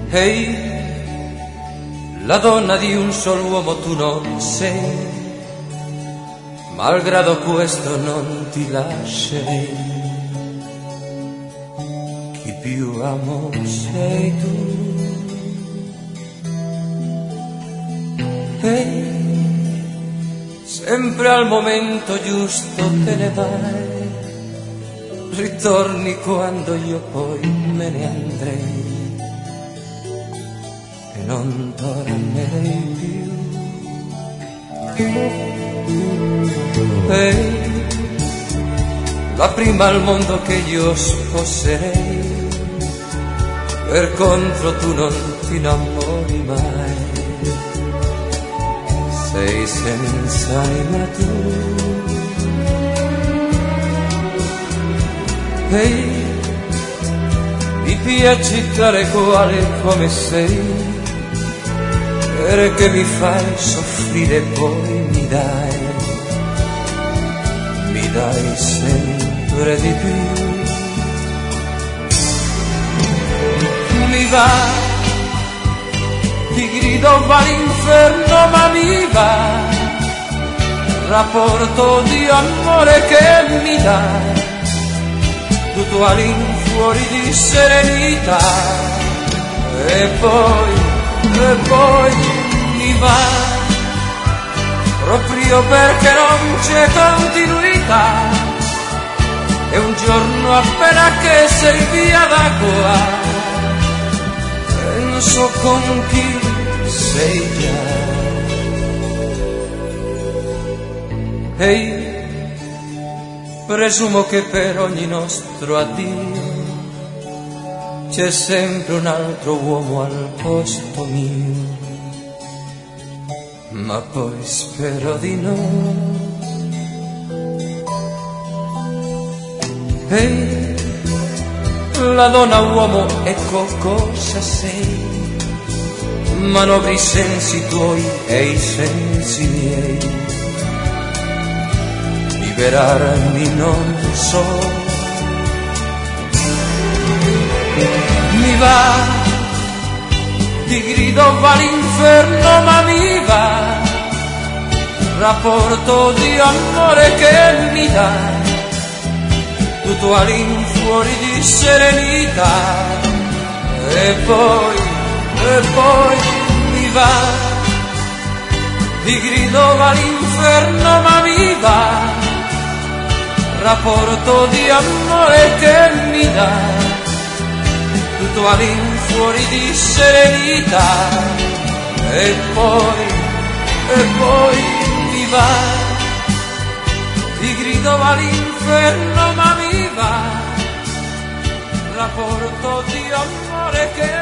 Ehi, la donna di un solo uomo tu non sei, malgrado questo non ti lascerei. Chi più amo sei tu. Ehi, sempre al momento giusto te ne vai, ritorni quando io poi me ne andrei e non tornerei più. Ehi, la prima al mondo che io sposerei, per contro tu non ti innamori mai, sei senza anima tu. Ehi, mi piaci tale quale come sei, perché mi fai soffrire e poi mi dai sempre di più. Mi va, ti grido va l'inferno ma mi va, rapporto di amore che mi dai, tutto all'infuori di serenità, e poi mi va, proprio perché non c'è continuità, e un giorno appena che sei via da qua, penso con chi sei già. Ehi, presumo che per ogni nostro addio c'è sempre un altro uomo al posto mio, ma poi spero di no. Ehi, la donna uomo, ecco cosa sei, manovri i sensi tuoi e i sensi miei, liberarmi non so. Mi va, ti grido va l'inferno ma mi va, rapporto di amore che mi dai, tutto all'infuori di serenità, e poi mi va, ti grido va l'inferno ma mi va, rapporto di amore che mi dai, tutto all'infuori di serenità, e poi mi va, ti grido all'inferno ma mi va, rapporto di amore che